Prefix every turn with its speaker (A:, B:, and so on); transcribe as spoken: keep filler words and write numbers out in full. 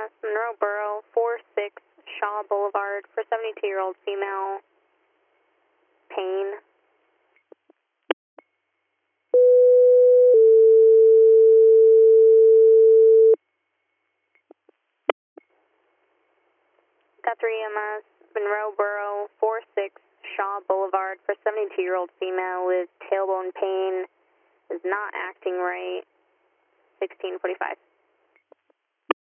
A: M S, Monroe Borough, four six Shaw Boulevard for seventy-two-year-old female, pain. Got three M S, Monroe Borough, four six Shaw Boulevard for seventy-two-year-old female with tailbone pain, is not acting right, sixteen forty-five.